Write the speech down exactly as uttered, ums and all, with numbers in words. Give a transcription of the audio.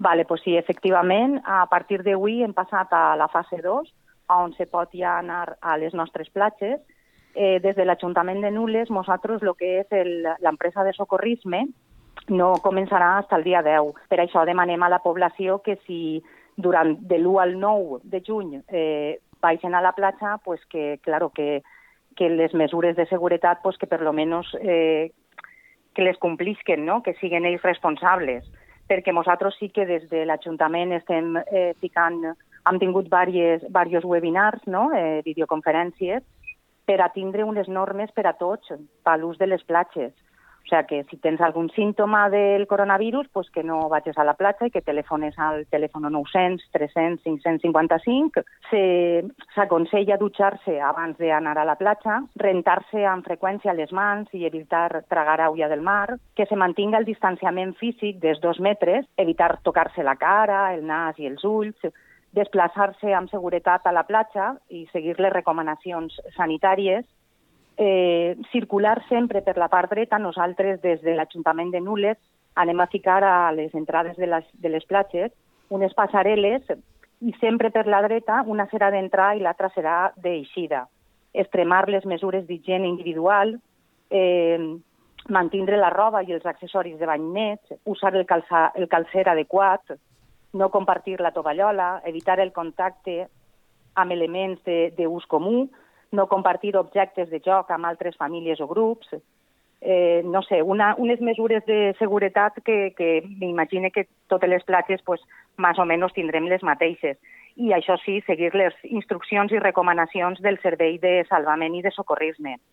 Vale, pues sí, efectivament, a partir d'avui hem passat a la fase dos, on se pot ja anar a les nostres platges. Eh, des de l'Ajuntament de Nules, nosaltres, el que és l'empresa de socorrisme, no començarà fins al dia deu. Per això demanem a la població que si durant de l'u al nou de juny eh, baixen a la platja, pues que, claro, que, que les mesures de seguretat, pues que per lo menos eh, que les complisquen, no? Que siguin ells responsables. Perquè nosaltres sí que des de l'Ajuntament estem eh, ficant, hem tingut diversos webinars, no? eh, videoconferències, per a tindre unes normes per a tots, per l'ús de les platges. O sigui que si tens algun símptoma del coronavirus, pues que no vagis a la platja i que telefones al telèfon nou-cents, tres-cents, cinc-cents cinquanta-cinc. S'aconsella dutxar-se abans d'anar a la platja, rentar-se amb freqüència les mans i evitar tragar aigua del mar, que se mantinga el distanciament físic dels dos metres, evitar tocar-se la cara, el nas i els ulls, desplaçar-se amb seguretat a la platja i seguir les recomanacions sanitàries, eh, circular sempre per la part dreta. Nosaltres, des de l'Ajuntament de Nules, anem a ficar a les entrades de les, de les platges unes passarel·les i sempre per la dreta una serà d'entrar i l'altra serà d'eixida. Extremar les mesures d'higiene individual, eh, mantindre la roba i els accessoris de bany nets, usar el, calça, el calcer adequat, no compartir la tovallola, evitar el contacte amb elements d'ús comú, no compartir objectes de joc amb altres famílies o grups, eh, no sé, una, unes mesures de seguretat que, que m'imagine que totes les platges pues, més o menys tindrem les mateixes. I això sí, seguir les instruccions i recomanacions del Servei de Salvament i de Socorrisme.